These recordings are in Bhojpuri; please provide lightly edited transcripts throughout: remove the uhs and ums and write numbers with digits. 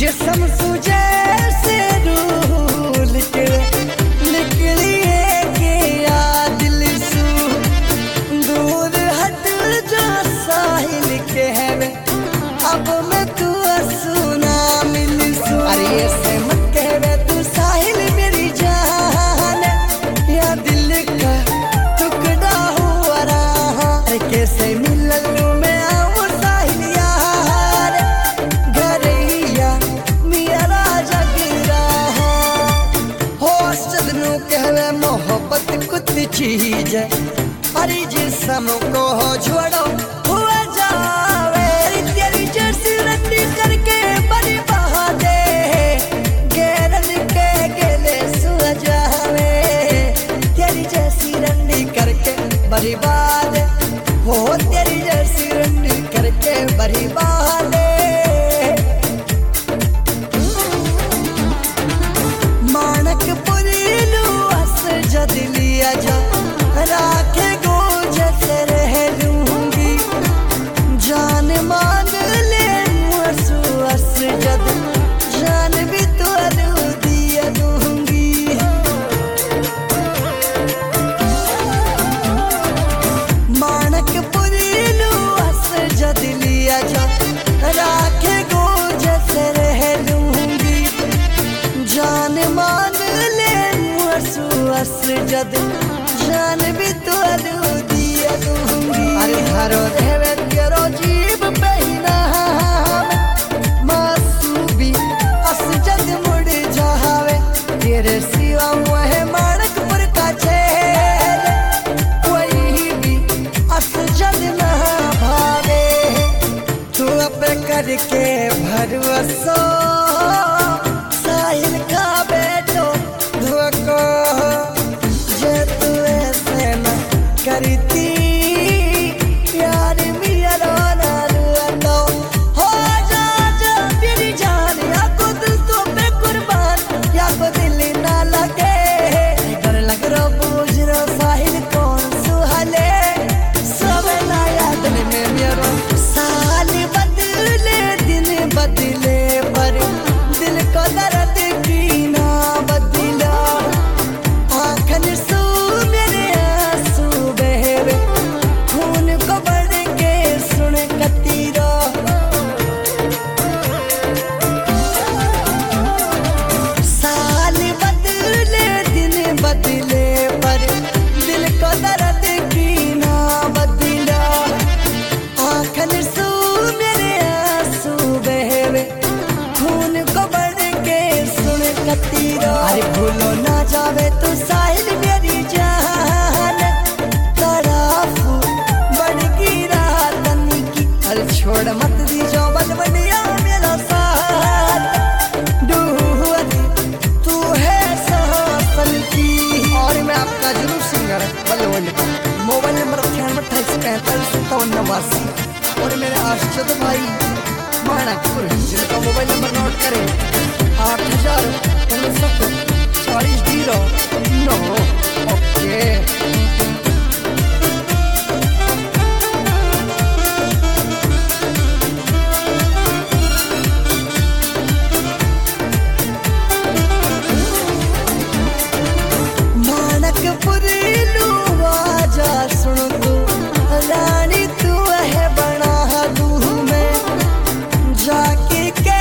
जिसम सुझे से रूल के निकलिए के या दिल सू दूर हट जा साहिल के है अब मैं तू सुना मिल सू। अरे ऐसे मत कहवे तू साहिल मेरी जान या दिल का टुकड़ा हुआ रहा। अरे कैसे मिल लूं मैं आऊं साहिल यार घरिया मेरा जगरा हो सदनू कहवे मोहब्बत कुछ चीज है। अरे जिसम को हो छोड़ो हुआ जावे तेरी जैसी रंडी करके बड़ी बहा दे गैरन के गेले सुआ जावे तेरी जैसी रंडी करके बड़ी बात हो तेरी जैसी रंडी करके बड़ी बात मानक पुरी लू अस जद लिया जा राखे गोज से रह लूंगी जान मान ले मुसु अस जद जान भी तो अलू दिया दूंगी। मानक पुरी लू अस जद लिया जा राखे गोज से रह लूंगी जान मान ले मुसु अस जद जान भी तो अलू दिया दूंगी। अरे हरो देवे तेरो जीव पहना मासूबी अस जद मुड़ जावे तेरे सिवा वह माणकपुर का चेहर कोई भी अस जद ना भावे तू अब करके भरोसा साहिल का बेटो धोको जे तू ऐसे न करती प्यार मेरा ना रुआतो हो जा जा मेरी जान या को दिल तो पे कुर्बान या को दिल ना लगे डर लग रो बूझ रो साहिल कौन सुहाले सब ना याद में मेरो साल बदले दिन बदले पर दिल को दर्द की ना बदला आँखन सू मेरे आंसू बहवे खून को बढ़ के सुन कतीरा साल बदले दिन बदले पर दिल को दर्द की ना बदला आँखन सू मेरे आंसू बहवे खून को बढ़ के सुन कतीरा। अरे भूलो ना जावे तू साहिल मेरी जान तड़ाफू बढ़ गिरा तनी की हल छोड़ मत दी जो बलवनिया मेरा साथ डूबती तू है सासन की। और मैं आपका जरूर सिंगर बलवन का मोबाइल नंबर 984557 और मेरे आशुतोष भाई माणकपुर जिनका मोबाइल नंबर नोट करें 80694009। ओके माणकपुर लू आजा सुन तू रानी तू है बना दूं मैं जाके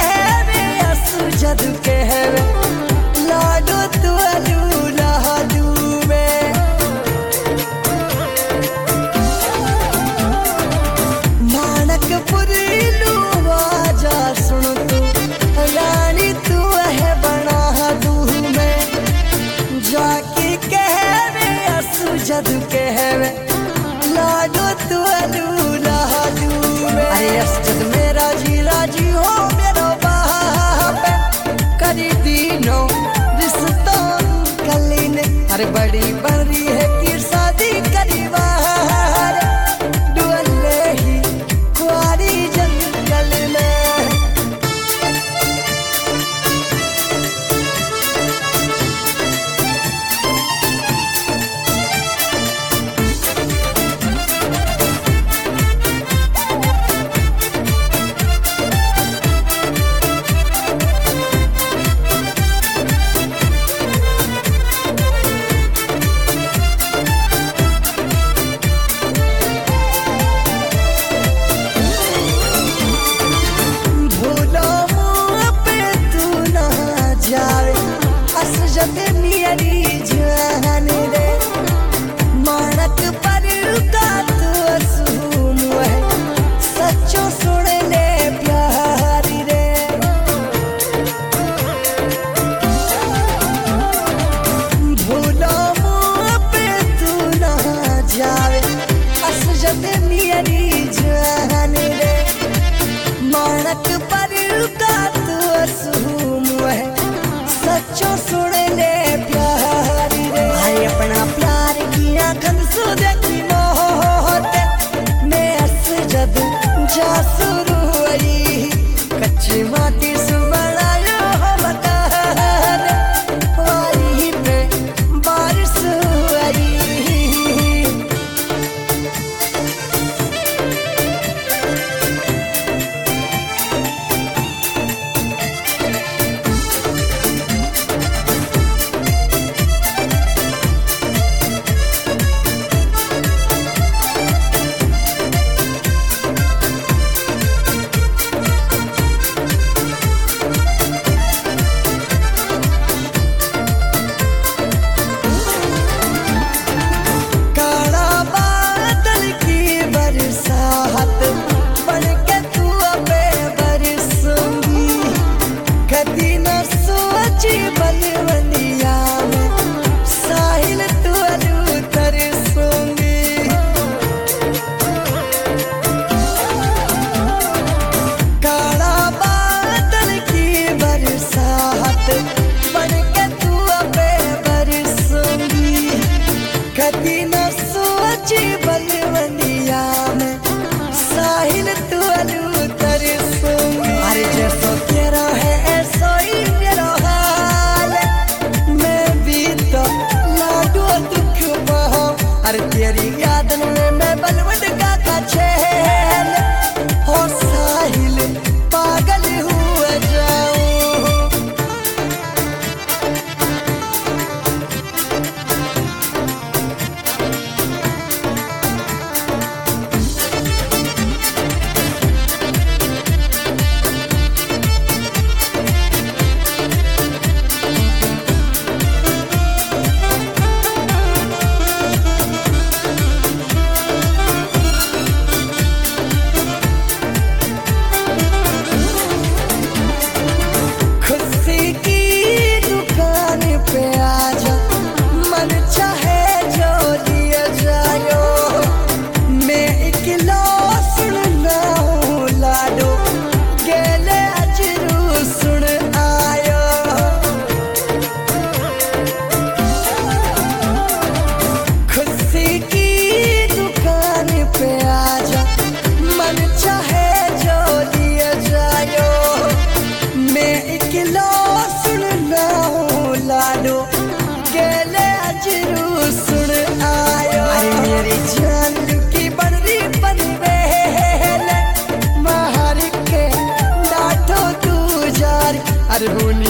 अरहुनी